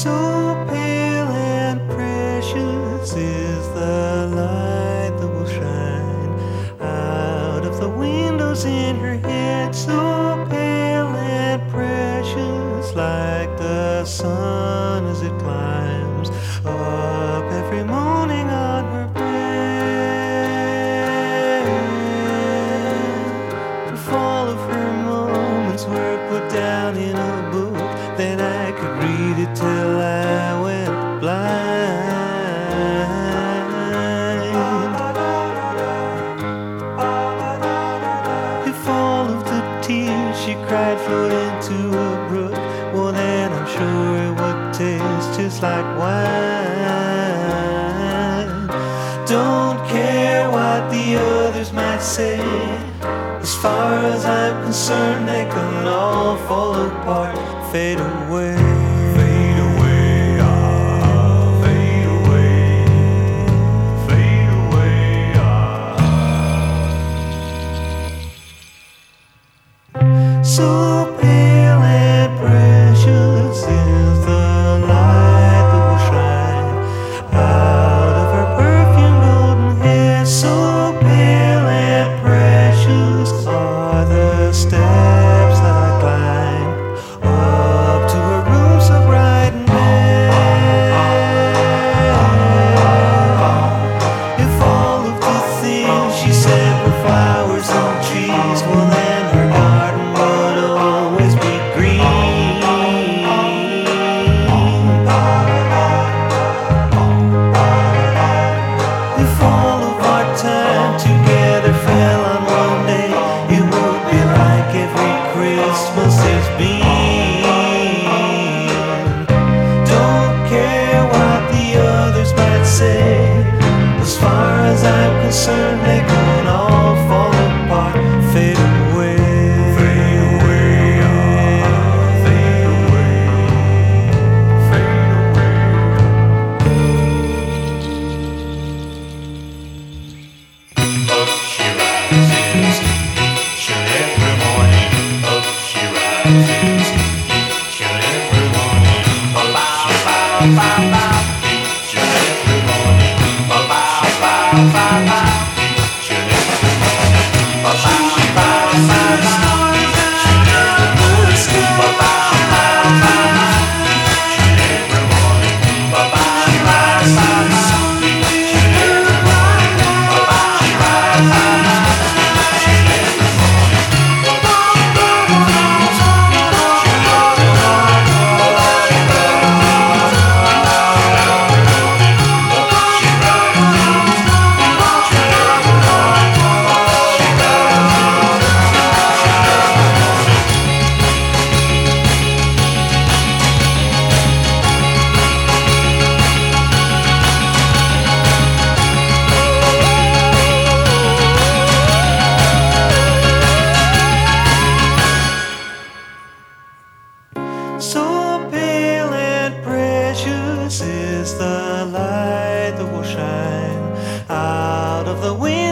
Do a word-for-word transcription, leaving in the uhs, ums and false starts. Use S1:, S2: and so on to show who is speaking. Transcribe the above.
S1: So pale and precious is the light that will shine out of the windows in her head. So pale and precious, like the sun as it climbs up every morning on her bed. If all of her moments were put down in a book, then I could read it till I went blind. If all of the tears she cried flowed into a brook, well then I'm sure it would taste just like wine. Don't care what the others might say, as far as I'm concerned they can all fall apart, fade away.
S2: Fade away, ah, fade away, fade away, ah.
S1: So pale and precious is the light that will shine out of her perfume golden hair. So pale and precious are the steps that I climb up to her room so bright and bare. If all of the things she said were flowers and trees, well then her garden would always be green. If all of our time together fell on one day, it would be like every Christmas there's been. Don't care what the others might say, as far as I'm concerned they can all fall apart, fade away.
S2: Fade away, ah, fade away, fade away. Up she rises, each and every morning. Up she rises, each and every morning. Up she rises, each and every morning. Up she rises, each and every morning. Up she rises, each and every morning. Up she rises, each and every morning. Up she rises, each and every morning. Up she
S1: So pale and precious is the light that will shine out of the wind.